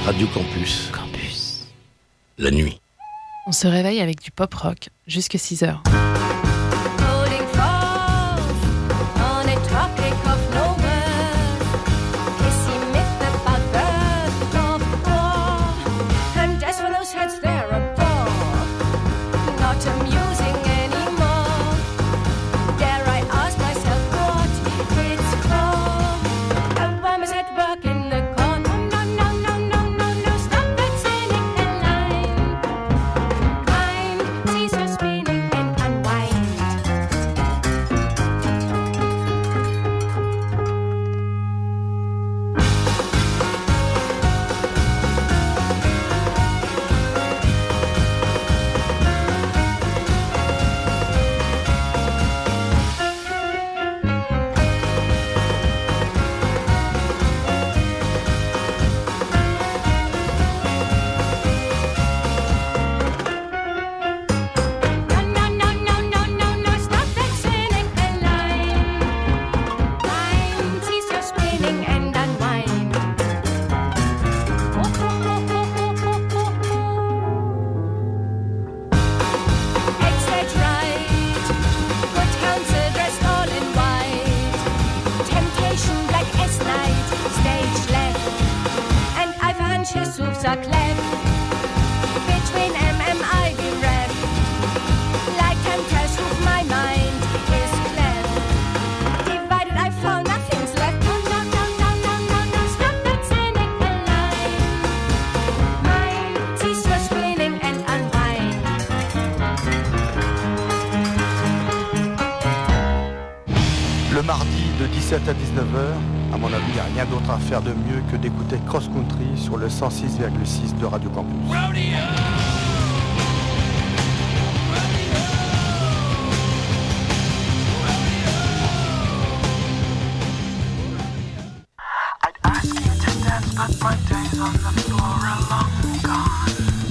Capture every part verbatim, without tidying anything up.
Radio Campus. Campus. La nuit. On se réveille avec du pop rock jusqu'à six heures. dix-sept à dix-neuf heures, à mon avis, il n'y a rien d'autre à faire de mieux que d'écouter Cross Country sur le cent six virgule six de Radio Campus. I'd ask you to dance, but my days on the floor are long gone.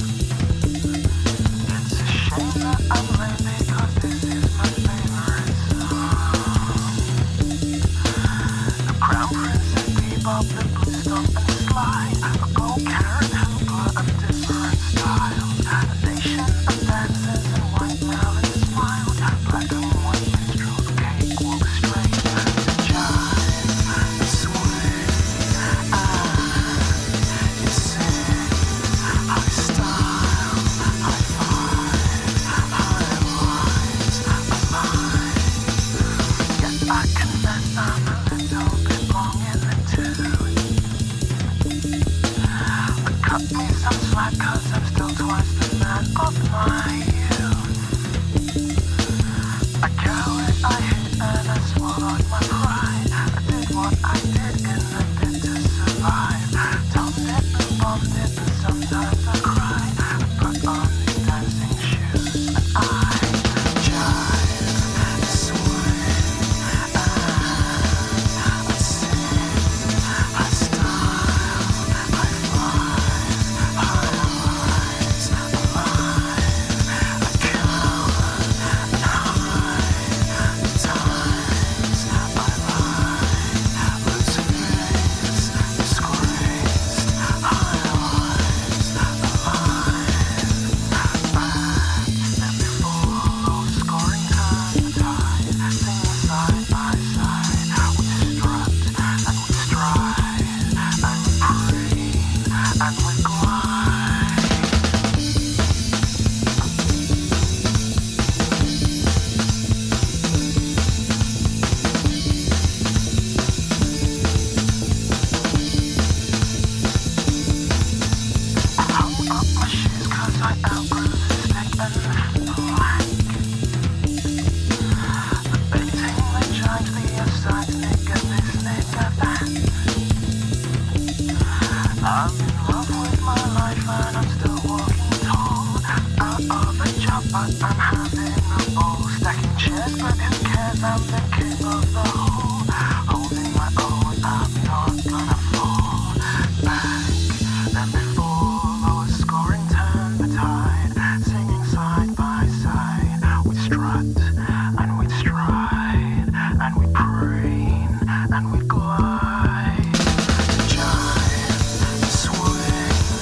It's a shame that I'm late because this is my favorite song. The Crown Prince and Bebop, the Blue Stomp and Slide, a Gold Carrot Hooper of different styles, a nation of dancers and white melon smiles, black and white minstrels, cakewalk straight to jive, swing, ah, you sing, high style, high five, high lines, alive. Yes, I confess I'm a little bit long in the tooth. But cut me some slack, cause I'm still twice the man of my youth. I cowered, I hid, and I swallowed my pride. I did what I did in the pit to survive. Topped it and bombed it, and sometimes I cried. I put on these dancing shoes, and I jive, swing, ah, I sing, I style, I fly, high rise, alive, I cower and hide the times I lie, lose face, disgraced, high rise, alive, back and before, scoring time tide, singing side by side, we strut and we stride, and we preen and we glide. I hung up my shoes cause I outgrew the stick and the flag. The baiting, the judge, the offside nigga, this nigga, that. I'm in love with my life and I'm still walking tall. Out of a job but I'm having a ball. Stacking chairs but who cares, I'm the king of the hall. Holding my own, I'm not gonna fall back. Then before, lower scoring turn the tide. Singing side by side, we strut and we stride and we preen and we glide. Jive, swing,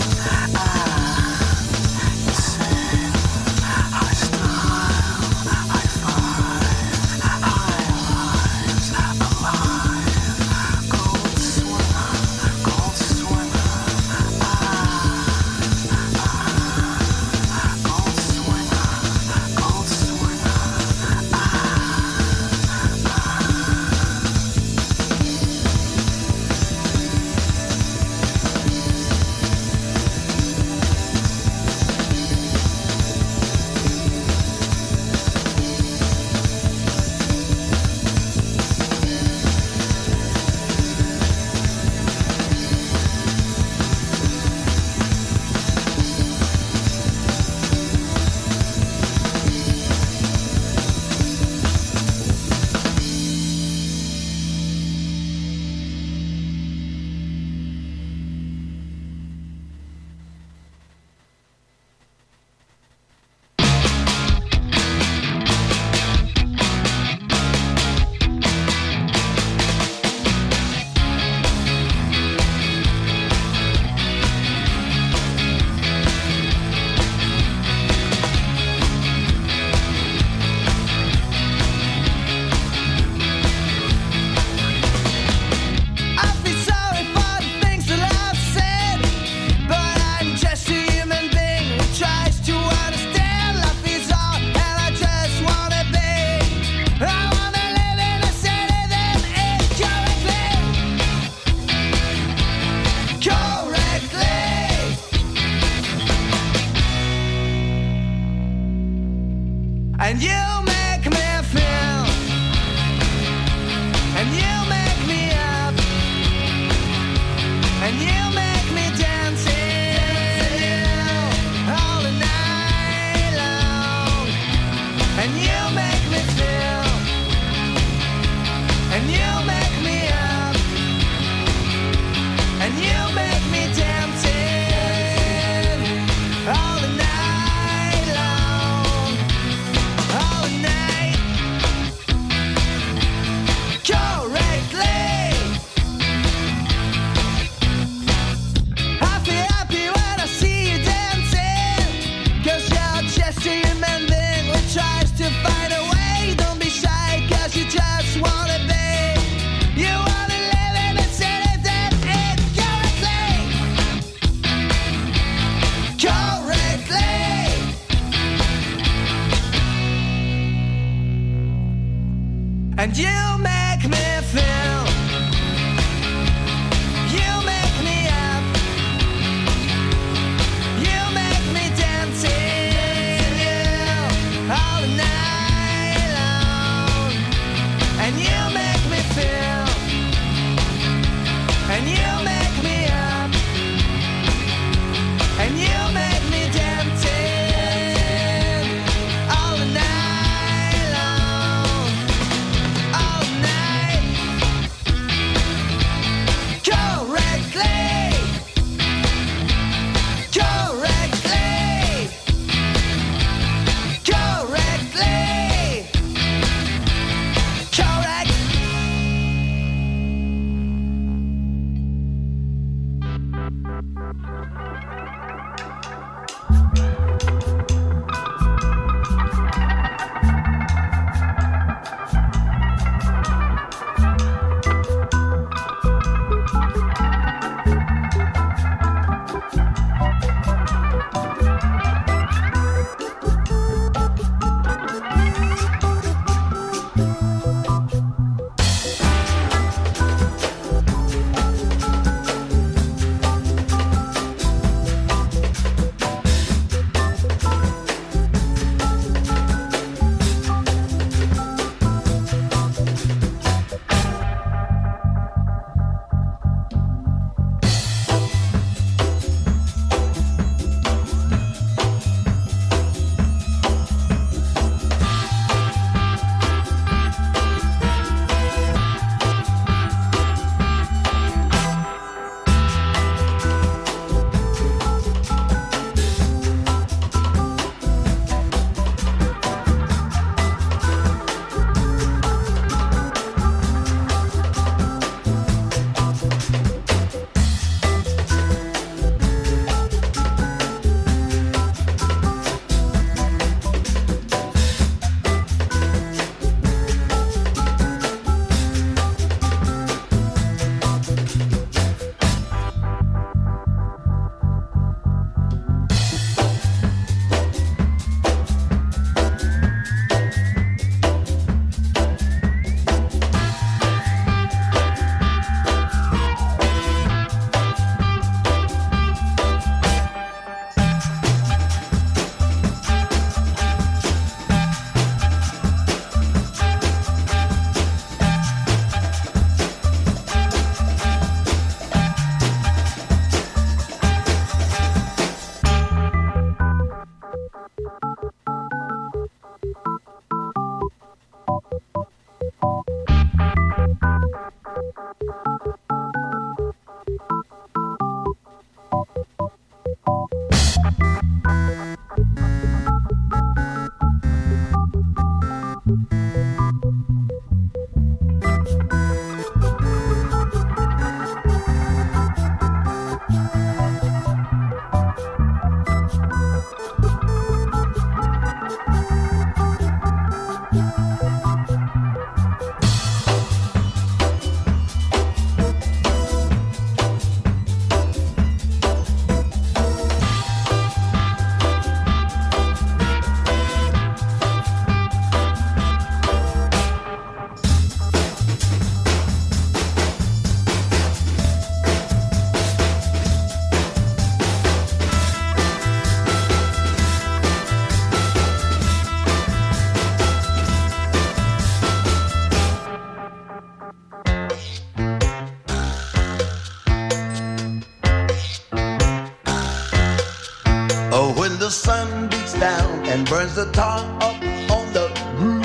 the sun beats down and burns the tar up on the roof,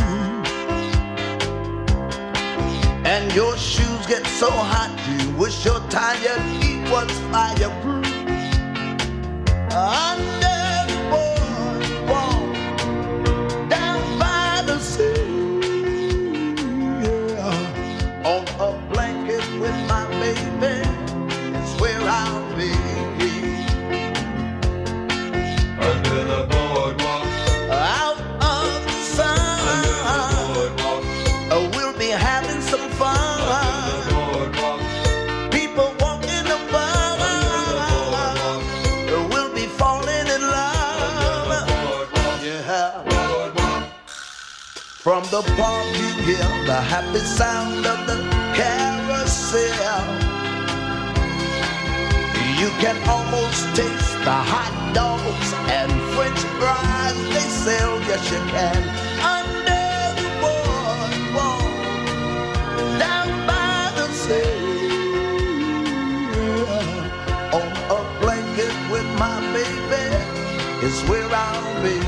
and your shoes get so hot you wish your tired feet was fireproof. Under the boardwalk, down by the sea, yeah, on a blanket with my baby, it's where I'll be. Under the boardwalk, out of the sun, under the boardwalk, uh, we'll be having some fun. Under the boardwalk, people walking the bar, uh, we'll be falling in love. Under the boardwalk, yeah. Boardwalk. From the park you hear the happy sound of the carousel. You can almost taste the hot dogs and French fries they sell, yes you can. Under the boardwalk, down by the sea, yeah, on a blanket with my baby is where I'll be.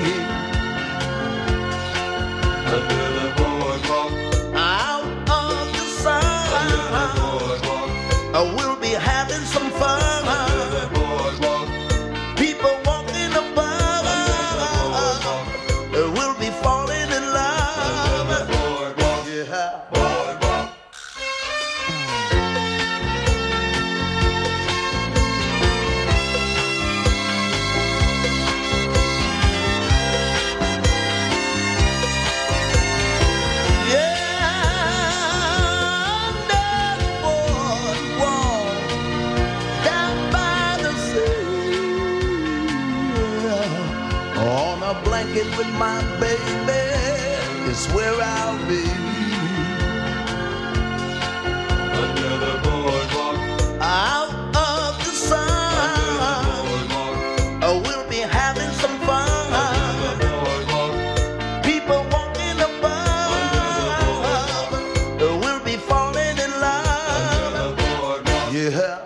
Under the boardwalk, out of the sun, under the boardwalk, uh, we'll be having some fun. Under the boardwalk, people walking above, uh, we'll be falling in love. Under the boardwalk, yeah. Boardwalk. Blanket with my baby is where I'll be. Under the boardwalk, out of the sun, under the boardwalk, uh, we'll be having some fun. Under the boardwalk, people walking above, uh, we'll be falling in love. Under the boardwalk, yeah.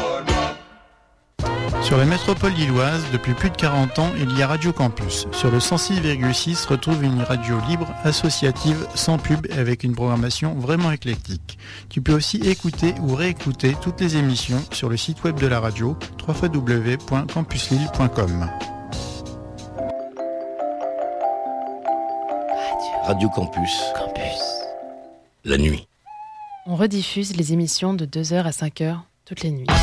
Sur la métropole lilloise, depuis plus de quarante ans, il y a Radio Campus. Sur le cent six virgule six, retrouve une radio libre, associative, sans pub, avec une programmation vraiment éclectique. Tu peux aussi écouter ou réécouter toutes les émissions sur le site web de la radio, w w w point campus lille point com. Radio Campus. Campus. La nuit. On rediffuse les émissions de deux heures à cinq heures toutes les nuits.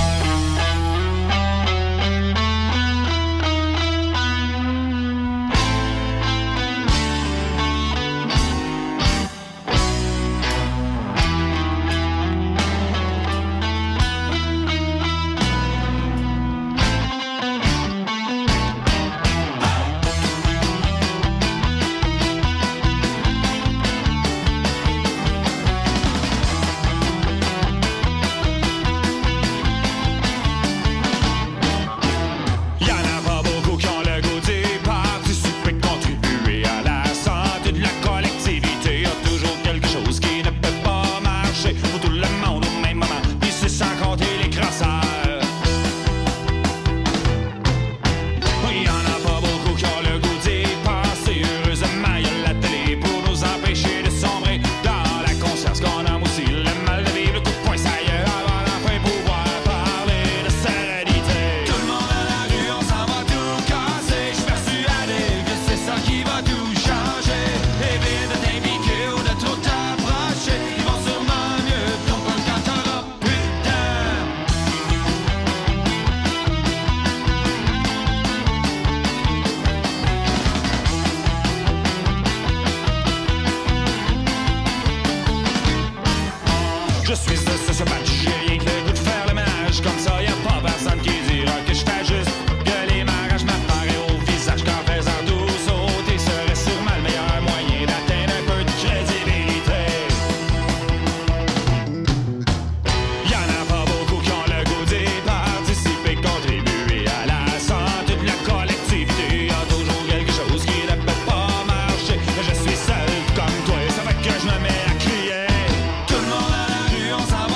Je me mets à crier. Tout le monde à la rue, on s'en va.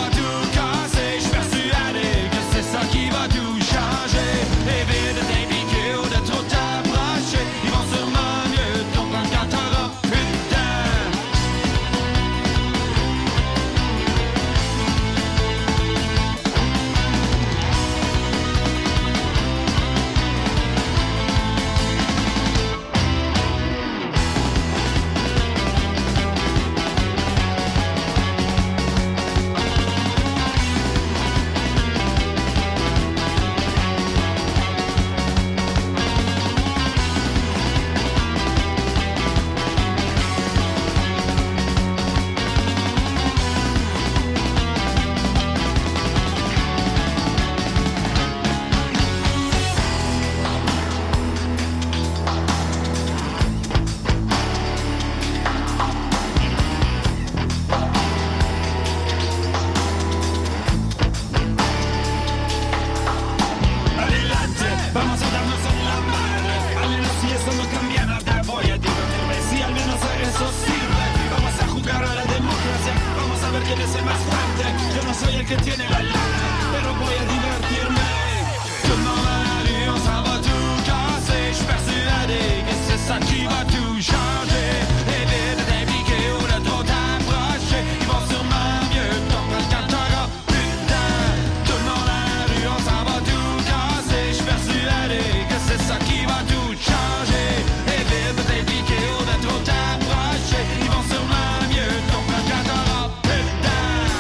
es más fuerte. Yo no soy el que tiene la lana, pero voy a divertirme. Demain la nuit on s'en va tout casser. J'suis persuadé que c'est ça qui va tout changer. Évite d'impliquer ou de trop t'approcher. Ils vont sûrement mieux comprendre quand t'auras plus de temps. Tout le monde à la rue on s'en va tout casser. J'suis persuadé que c'est ça qui va tout changer. Évite d'impliquer ou de trop t'approcher. Ils vont sûrement mieux comprendre quand t'auras plus de temps.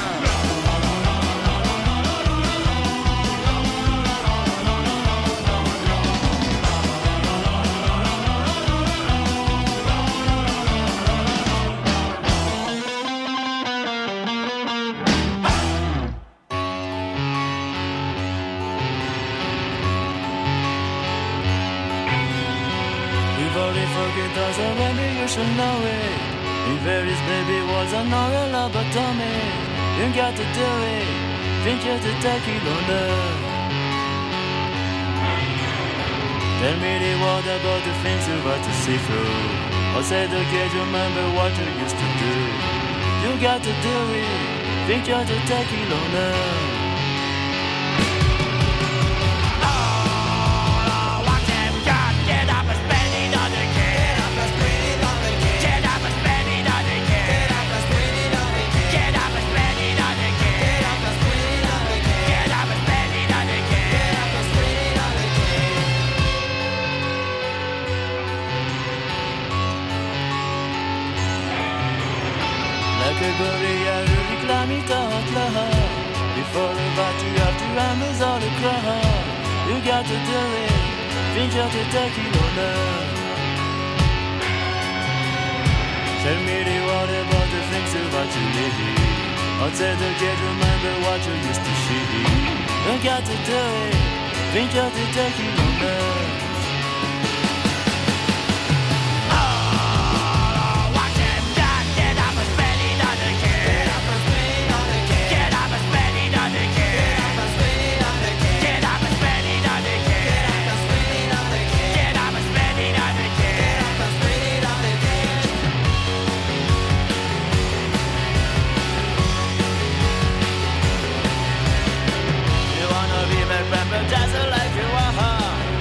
We've already forget those are maybe you should know it. In various baby was a no real but dummy. You got to do it. Think you're the tacky loner. Tell me the word about the things you want to see through. Or say the kid remember what you used to do. You got to do it. Think you're the tacky loner. Before the battle you have to rammers all the crowd. You got to do it. Think you're the tacky loner. Tell me the word about the things about you need. I'll tell the kid remember what you used to see. You got to do it. Think you're the tacky loner. Dazzle like you are.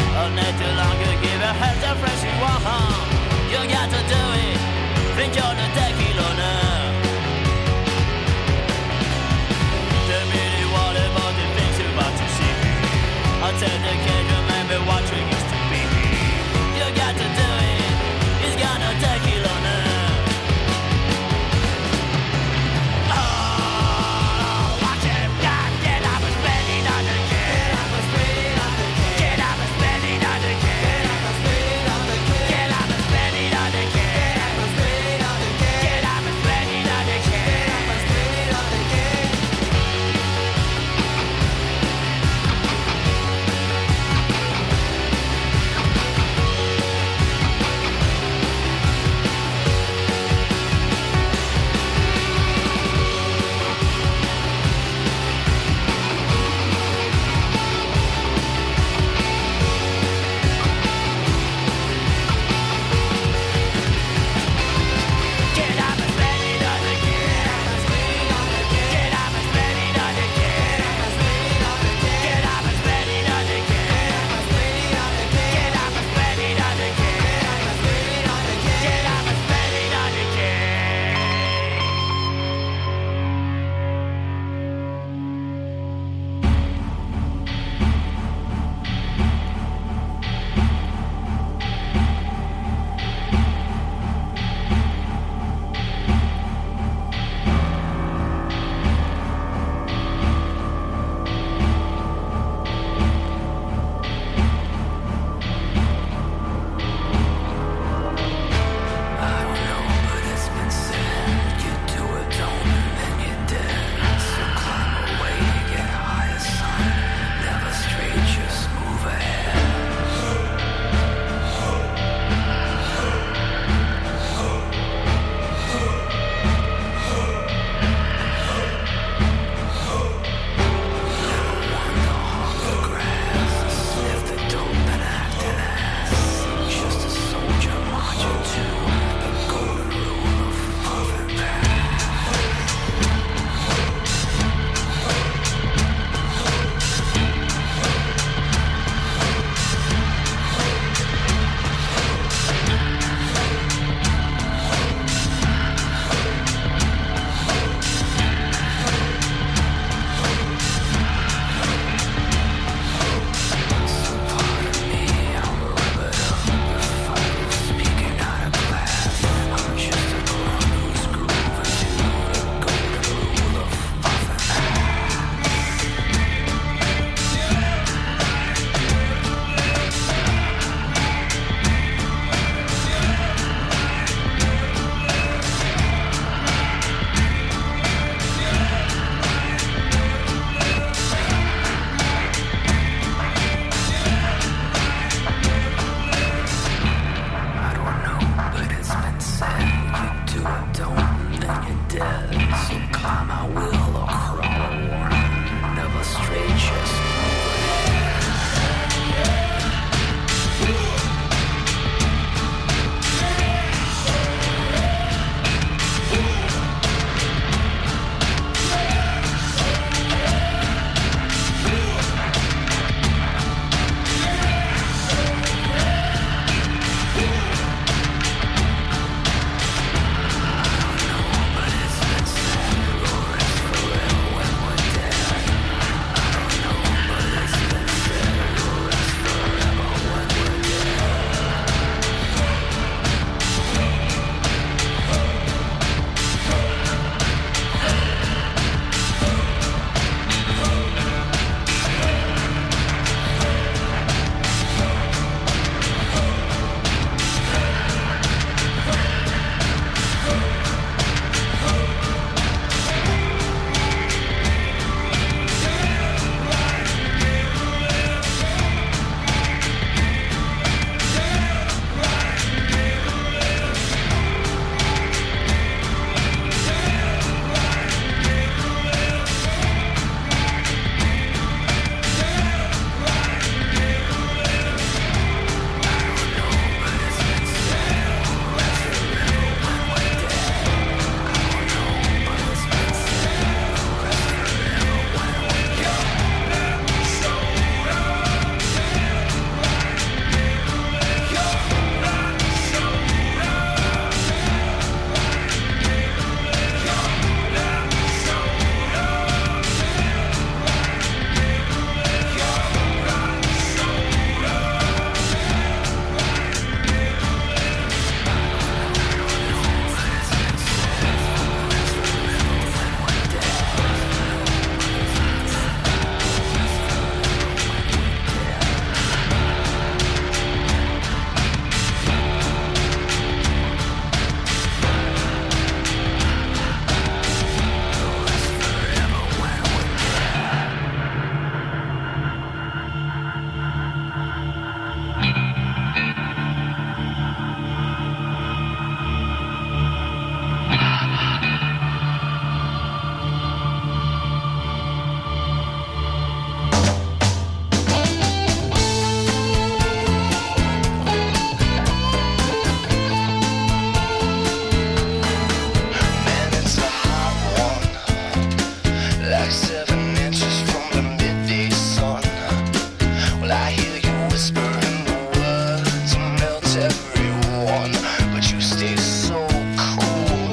seven inches from the midday sun. Well, I hear you whispering the words and melt everyone, but you stay so cool.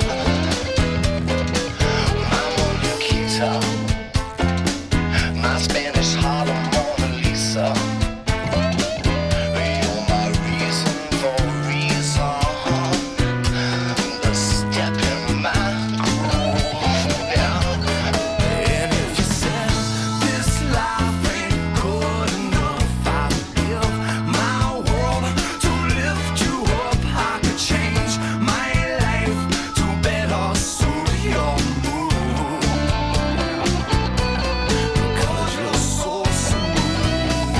My Mona Lisa, my Spanish Harlem Mona Lisa. You're my reason for reason, the step in my groove. Yeah. And if you said this life ain't good enough, I'd give my world to lift you up. I could change my life to better suit your mood, because you're so smooth.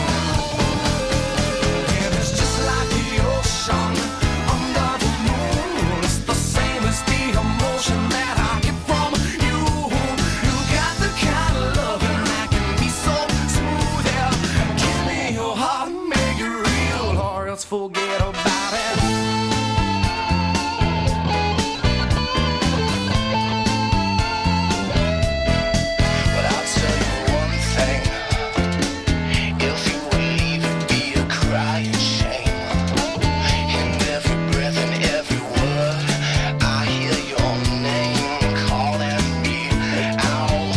And it's just like the ocean under the moon. It's the same as the emotion that I get from you. You got the kind of loving that can be so smooth. Yeah, give me your heart and make it real, or else forget about it. But I'll tell you one thing: if you would leave, it'd be a crying shame. In every breath and every word, I hear your name calling me out.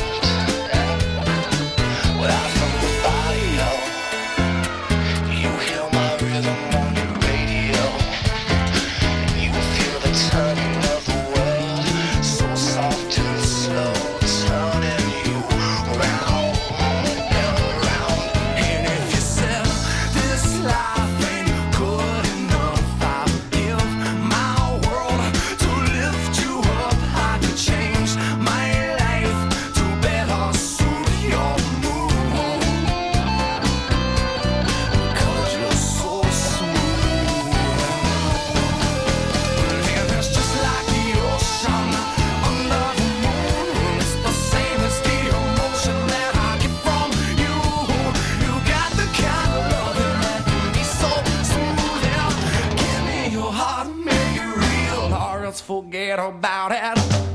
Well, from the barrio, you hear my rhythm on your radio, and you feel the turning of the world, so soft and slow, turning you round and round. And if you said this life ain't good enough, I'll give my world to lift you up. I could change my life to better suit your mood, because you're so smooth. And it's just like the ocean under the moon. It's the same as the emotion that I get from you. You got the kind of loving that can be so smooth. Yeah, give me your heart and make it real, or else forget about it.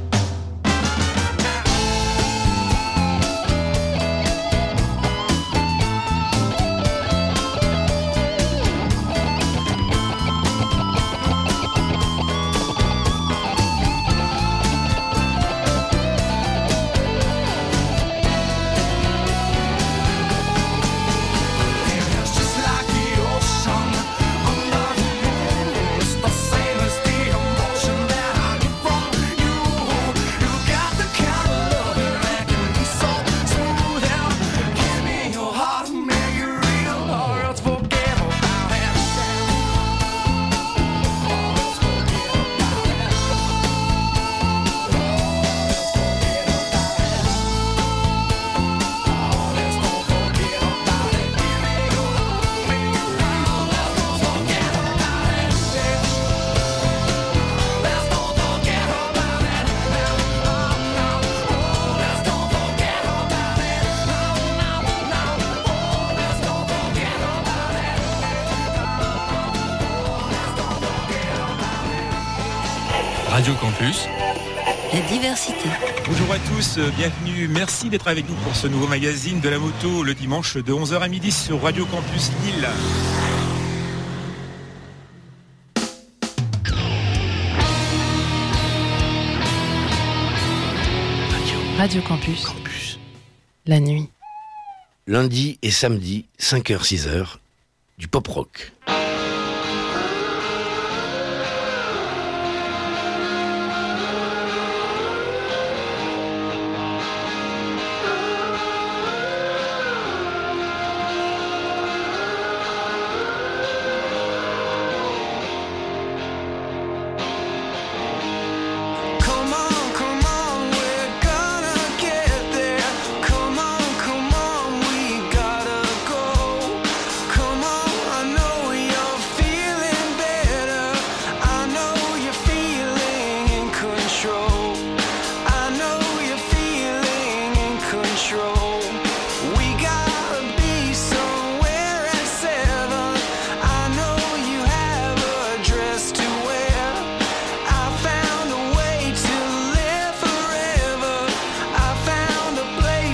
It's just like the ocean under the moon. It's the same as the emotion that I get from you. You got the kind of loving that can be so smooth. Yeah, give me your heart and make it real, or else forget about it. Radio Campus. La diversité. Bonjour à tous, euh, bienvenue, merci d'être avec nous pour ce nouveau magazine de la moto le dimanche de onze heures à midi sur Radio Campus Lille. Radio Campus. Campus. La nuit. Lundi et samedi, cinq heures six heures, du pop rock. Come on, come on, we're gonna get there. Come on, come on, we gotta go. Come on, I know you're feeling better. I know you're feeling in control. I know you're feeling in control. We gotta be somewhere at seven. I know you have a dress to wear. I found a way to live forever. I found a place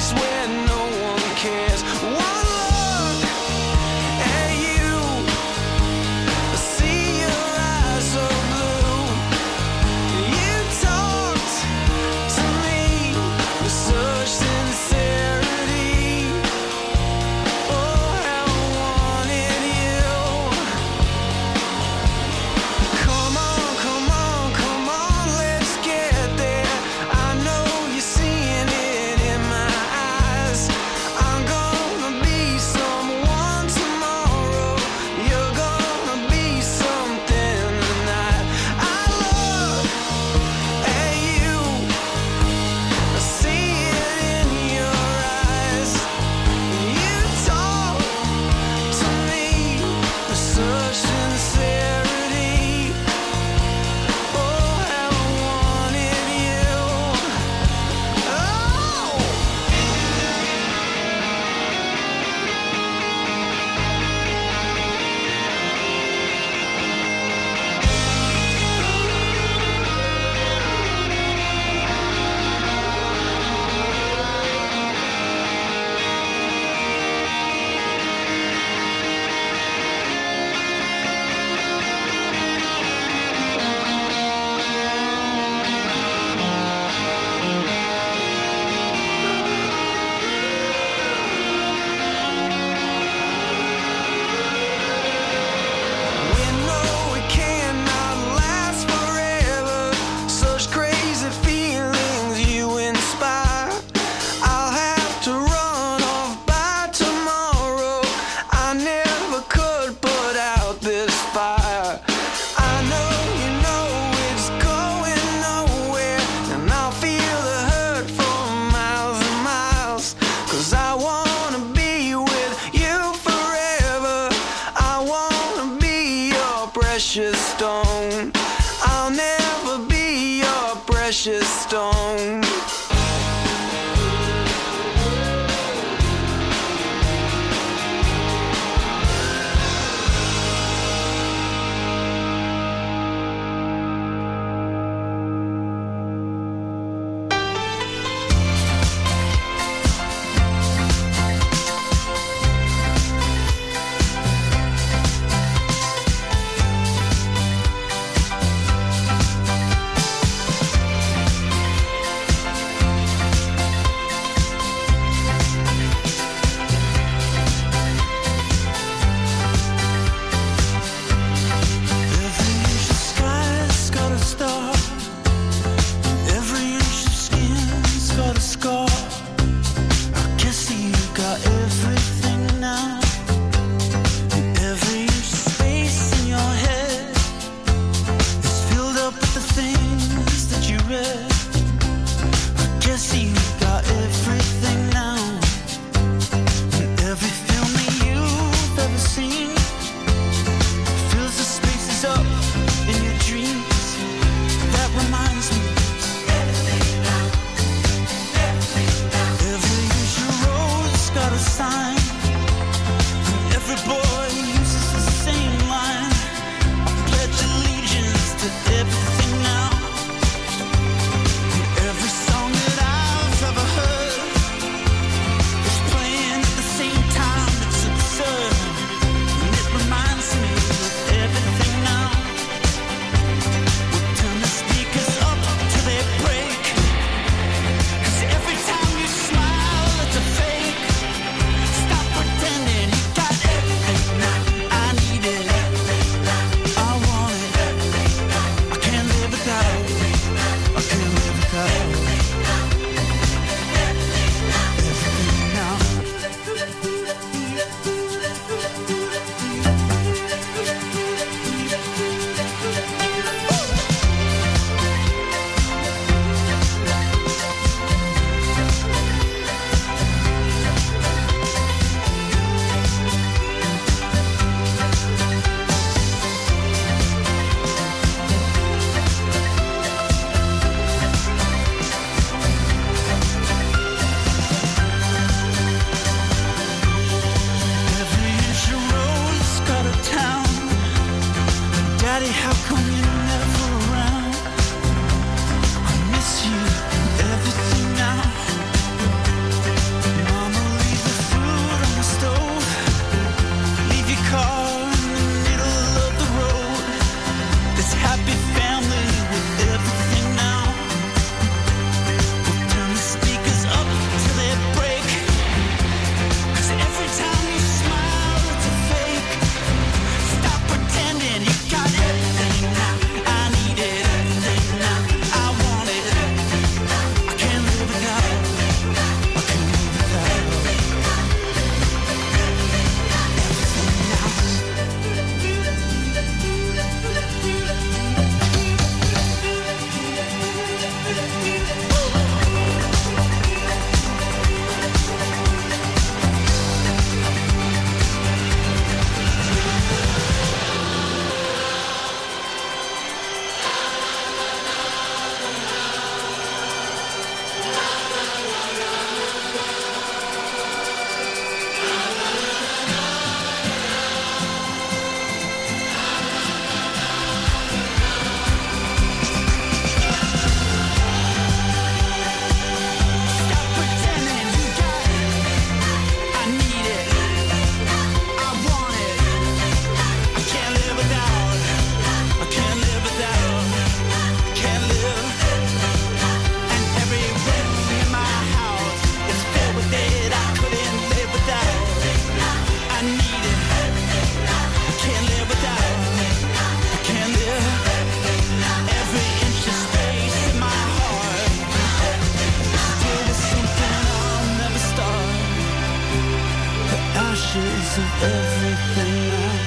ashes of everything now.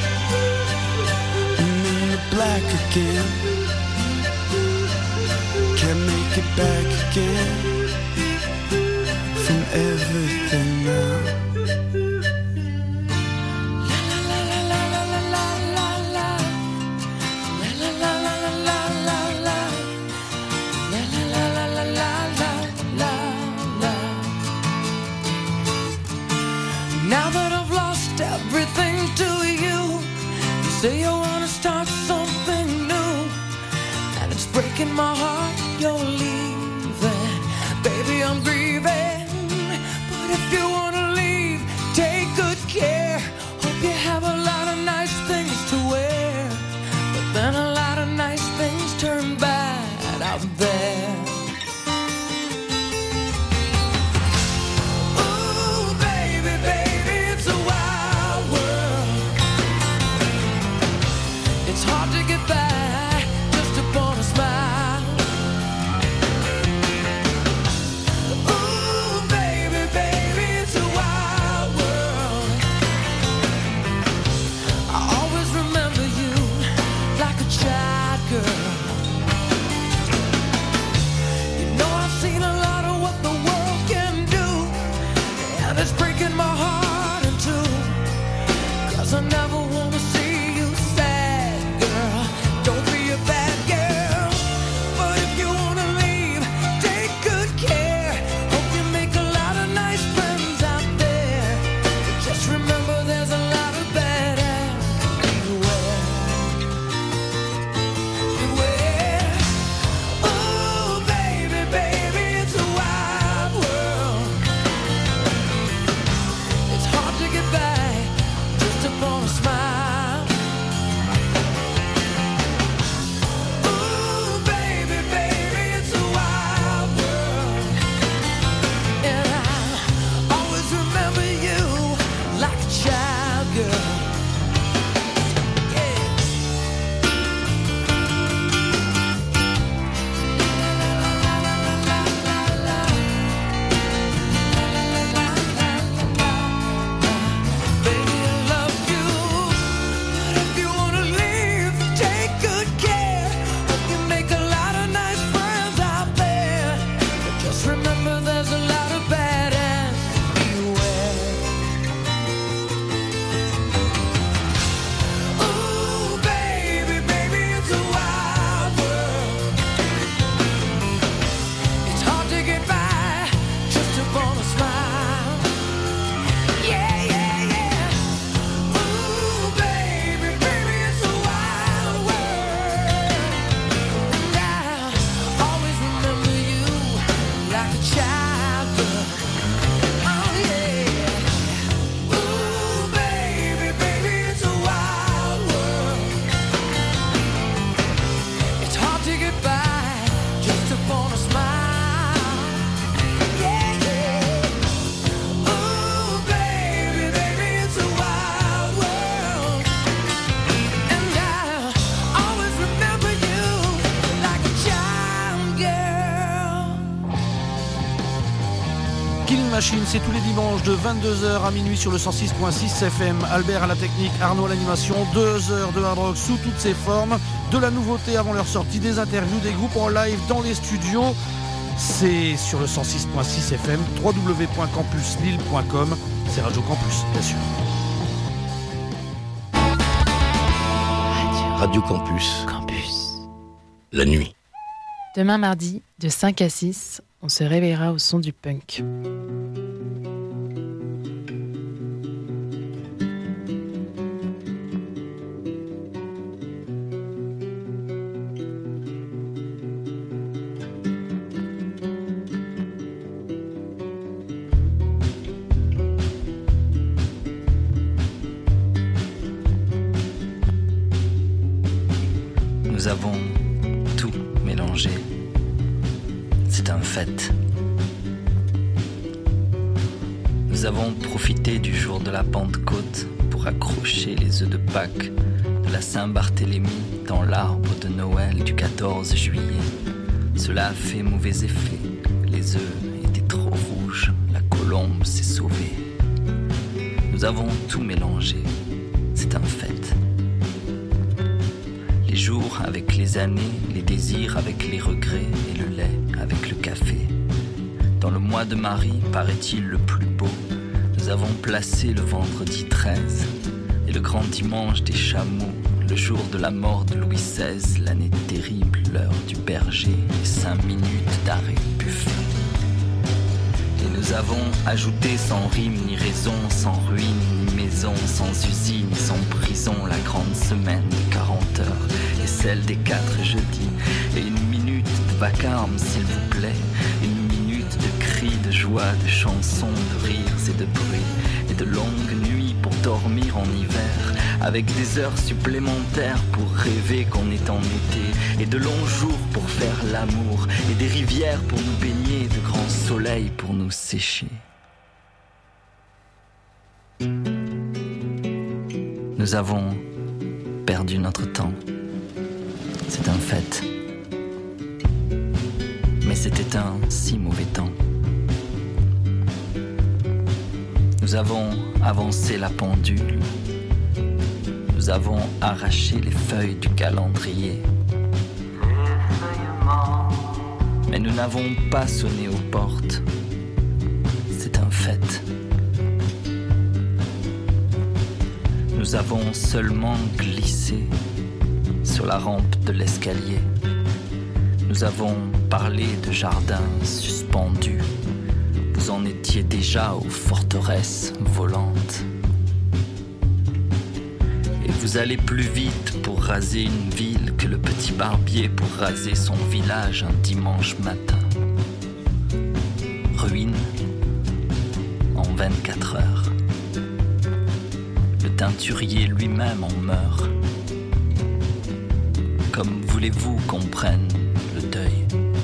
I'm in the black again. Can't make it back again from everything now. Now that I've lost everything to you, you say you wanna start something new, and it's breaking my heart you're leaving. Baby, I'm grieving, but if you wanna leave, take good care. Hope you have a lot of nice things to wear, but then a lot of nice things turn bad out there. Hard to get by just upon a smile. Ooh, baby, baby, it's a wild world. I always remember you like a child girl. You know I've seen a lot of what the world can do, and it's breaking my heart in two, 'cause I never wanna see you sad. Don't be a bad girl, but if you wanna leave, take good care. Hope you make a lot of nice friends out there, but just remember there's a lot of bad ass. Beware, beware. Ooh, baby, baby, it's a wild world. It's hard to get by just upon a smile. Machine, c'est tous les dimanches de vingt-deux heures à minuit sur le cent six virgule six F M. Albert à la technique, Arnaud à l'animation. Deux heures de hard rock sous toutes ses formes, de la nouveauté avant leur sortie, des interviews, des groupes en live dans les studios. C'est sur le cent six virgule six F M, w w w point campus lille point com. C'est Radio Campus, bien sûr. Radio Campus. Campus. La nuit. Demain mardi, de cinq à six, on se réveillera au son du punk. Nous avons tout mélangé. C'est un fait. Nous avons profité du jour de la Pentecôte pour accrocher les œufs de Pâques de la Saint-Barthélemy dans l'arbre de Noël du quatorze juillet. Cela a fait mauvais effet. Les œufs étaient trop rouges. La colombe s'est sauvée. Nous avons tout mélangé, c'est un fait. Les jours avec les années, les désirs avec les regrets et le lait avec le café. Dans le mois de Marie, paraît-il le plus beau, nous avons placé le vendredi treize et le grand dimanche des chameaux, le jour de la mort de Louis seize, l'année terrible, l'heure du berger, les cinq minutes d'arrêt buffet. Et nous avons ajouté sans rime ni raison, sans ruine ni maison, sans usine ni sans prison, la grande semaine de quarante heures et celle des quatre jeudis. Et une minute de vacarme, s'il vous plaît, une minute de cris, de joie, de chansons, de rires et de bruits, et de longues nuits pour dormir en hiver, avec des heures supplémentaires pour rêver qu'on est en été, et de longs jours pour faire l'amour, et des rivières pour nous baigner, et de grands soleils pour nous sécher. Nous avons perdu notre temps, c'est un fait. Mais c'était un si mauvais temps. Nous avons avancé la pendule. Nous avons arraché les feuilles du calendrier. Mais nous n'avons pas sonné aux portes. C'est un fait. Nous avons seulement glissé sur la rampe de l'escalier. Nous avons parlé de jardins suspendus. Vous en étiez déjà aux forteresses volantes. Et vous allez plus vite pour raser une ville que le petit barbier pour raser son village un dimanche matin. Ruine en vingt-quatre heures. Le teinturier lui-même en meurt. Comme voulez-vous qu'on prenne le deuil?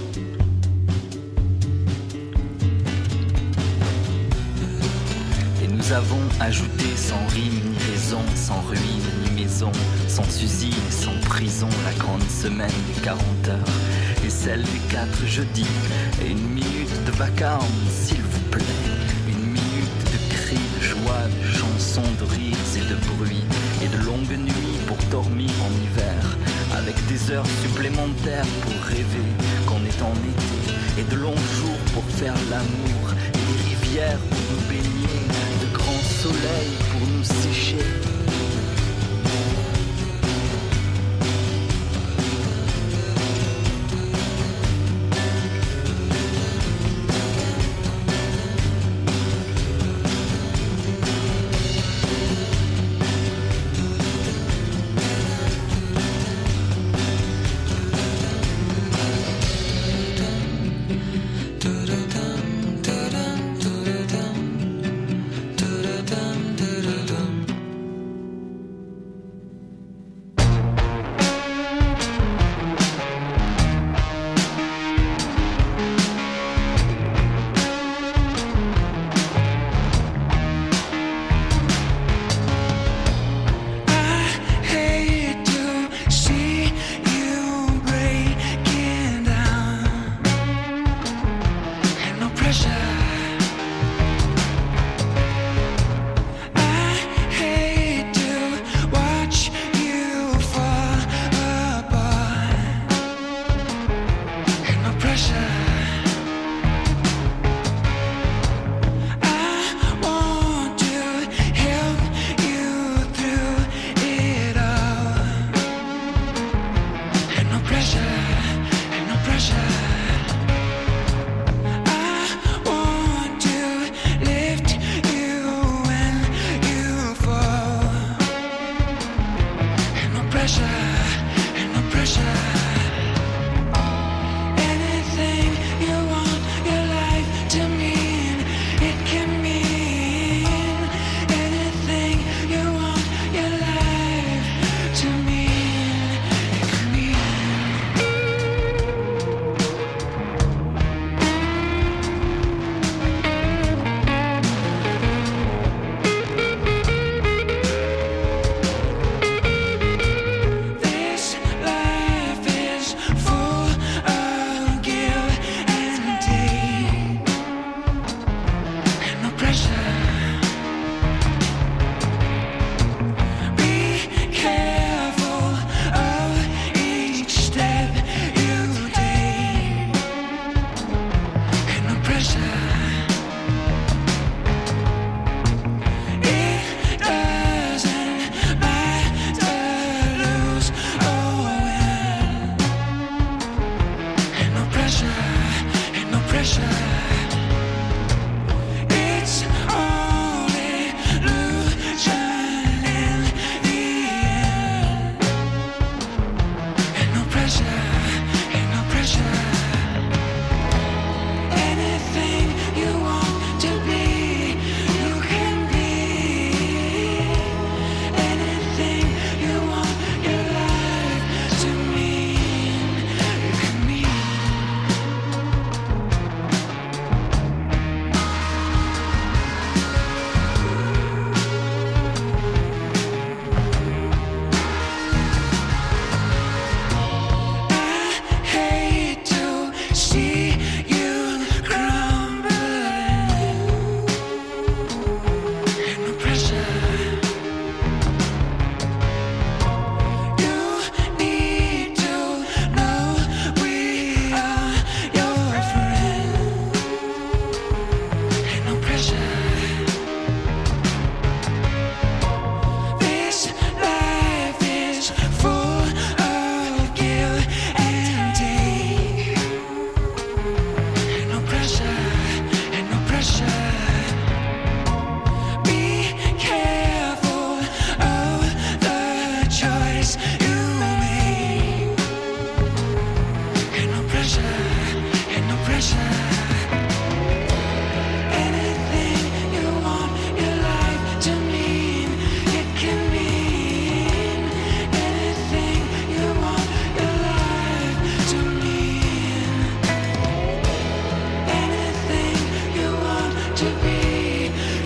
Et nous avons ajouté sans rime ni raison, sans ruine ni maison, sans usine et sans prison, la grande semaine des quarante heures et celle des quatre jeudis, et une minute de vacarme, s'il vous plaît, une minute de cris, de joie, de chansons, de rires et de bruits, et de longues nuits pour dormir en hiver, avec des heures supplémentaires pour rêver qu'on est en été, et de longs jours pour faire l'amour, et des rivières pour nous baigner, de grands soleils pour nous sécher. Dum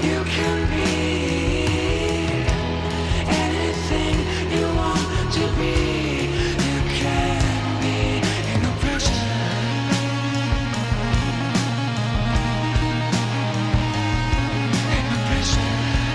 You can be anything you want to be. You can be. Ain't no pressure. Ain't no pressure.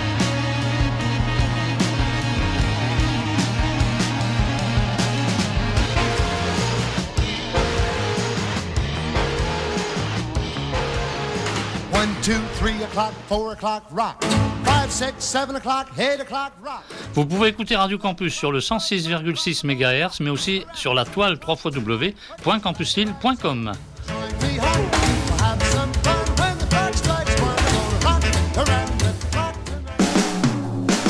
One, two, three o'clock, four o'clock, rock. Five, six, seven o'clock, eight o'clock, rock. Vous pouvez écouter Radio Campus sur le cent six virgule six mégahertz, mais aussi sur la toile w w w point campus lille point com. We hope to have some fun when the clock strikes one. We're gonna rock around the clock tonight.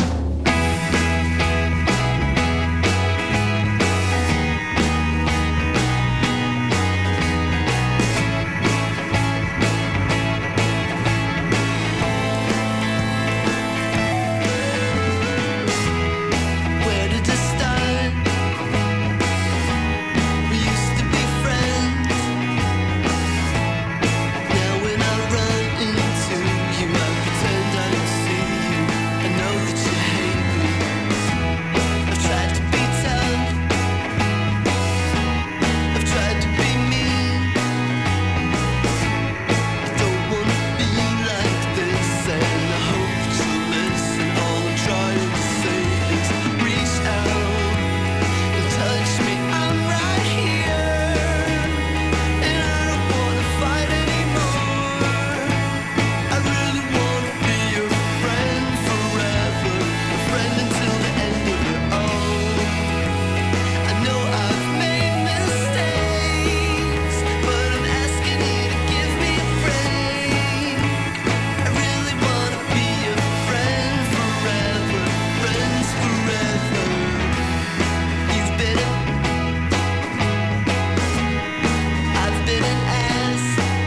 Where did it start? We used to be friends. Now when I run into you, I pretend I don't see you. I know that you hate me. I've tried to be tough. I've tried to be mean. I don't wanna be like this, and I hope that you listen. All I'm trying to say is reach out and touch me. I'm right here, and I don't wanna fight anymore. I really wanna be your friend forever, a friend until the end of it all. I know I've made mistakes, but I'm asking you to give me a break. I really wanna be your friend forever, friends forever. You've been a, I've been an ass.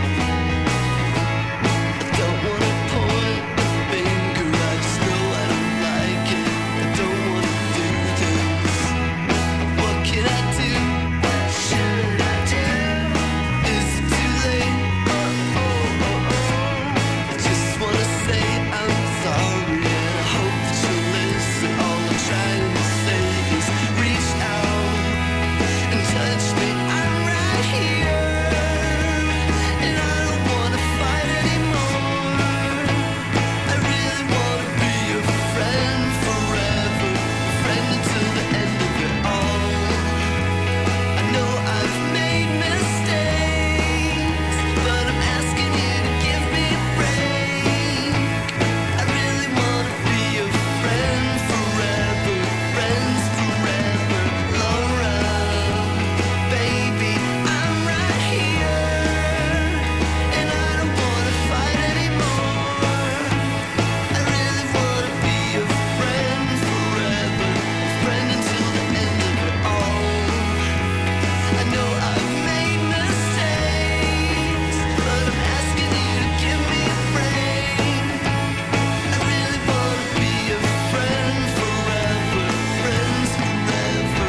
I don't wanna point the finger, I just know I don't like it. I don't wanna do this. What can I do? What should I do? Is it too late? Oh, oh, oh, oh. I just wanna say I'm sorry, and I hope that you'll listen. All I'm trying to say is reach out and touch me. I'm right here, and I don't wanna fight anymore. I really wanna be your friend forever, a friend until the end of it all. I know I've made mistakes, but I'm asking you to give me a break. I really wanna be your friend forever, friends forever, Laura. Baby, I'm right here, and I don't wanna fight anymore. I really wanna be your friend forever, friend until the end of it all. I know I've made mistakes, but I'm asking you to give me a break. I really wanna be your friend forever, friends forever.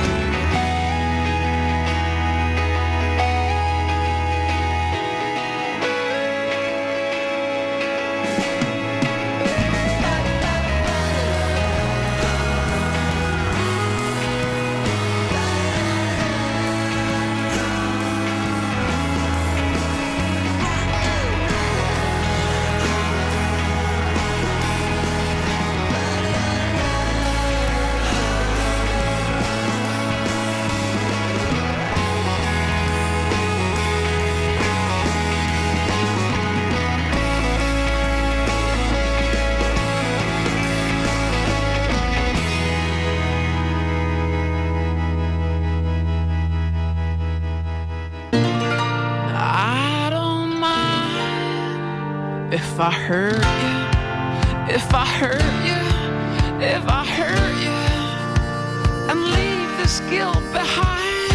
I don't mind if I hurt you, if I hurt you, if I hurt you, and leave this guilt behind.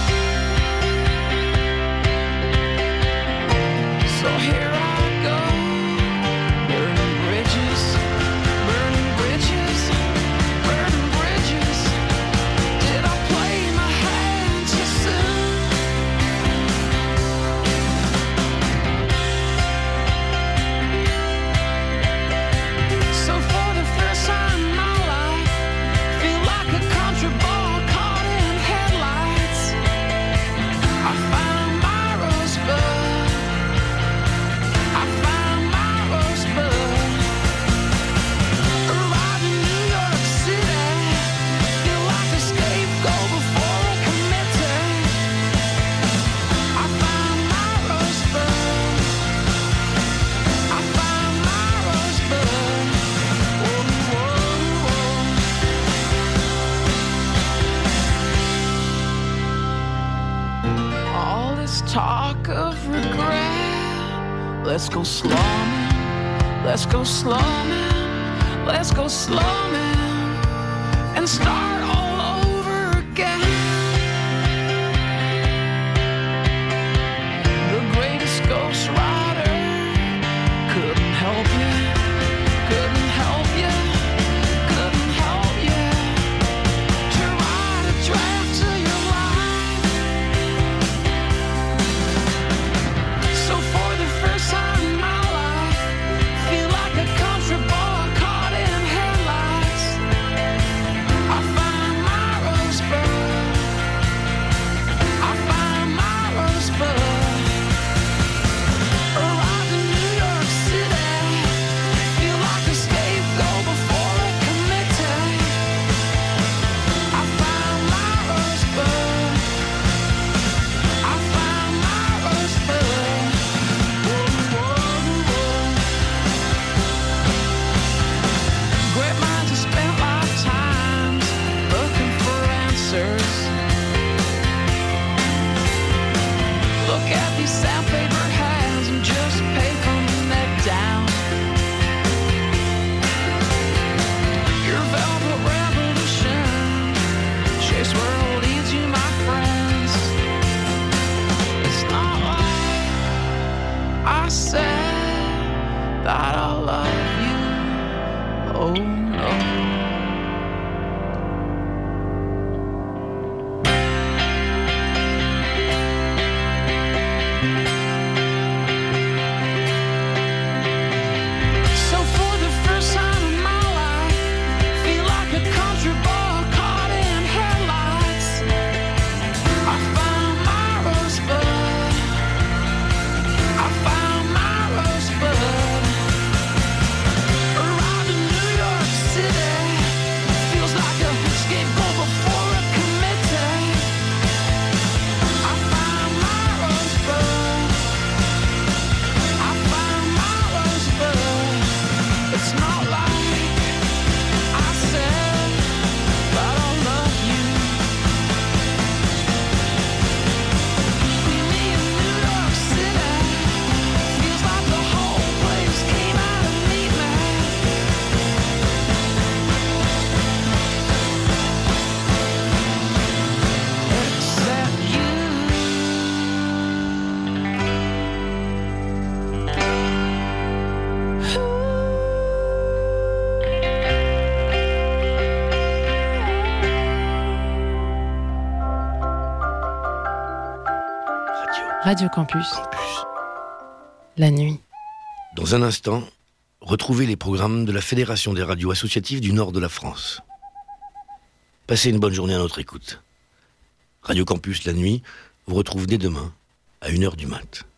So here I go, burning bridges, burning bridges, burning bridges. Did I play my hand too soon? Let's go slumming, let's go slumming, let's go slumming and start all over again. The greatest ghost rider couldn't help you, couldn't help you, couldn't help you to write a draft to your life. So for the first time in my life, feel like a country boy caught in headlights. I find my rosebud, I find my rosebud. Arrived in New York City, feel like a scapegoat before a committee. I found my rosebud, I found my rosebud. Whoa, whoa, whoa. Great minds have spent lifetimes looking for answers. Look at these sandpaper hands and just pay from the neck down. Your velvet revolution, chase where it leads you, my friends. It's not like I said that I love you. Oh no. So for the first time in my life, feel like a country boy caught in headlights. I found my rosebud, I found my rosebud. Arrived in New York City, feels like a scapegoat before a committee. I found my rosebud, I found my rosebud. It's not like I said that I love you. Me in New York City, feels like the whole place came out to meet me. Except you. Radio Campus. La nuit. Dans un instant, retrouvez les programmes de la Fédération des radios associatives du nord de la France. Passez une bonne journée à notre écoute. Radio Campus La nuit vous retrouve dès demain à une heure du mat'.